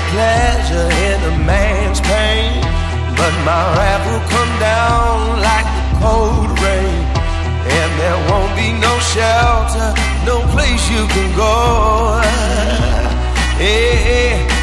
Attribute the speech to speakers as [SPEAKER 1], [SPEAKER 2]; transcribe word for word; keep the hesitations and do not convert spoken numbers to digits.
[SPEAKER 1] pleasure in a man's pain, but my wrath will come down like the cold rain, and there won't be no shelter, no place you can go. Hey, hey.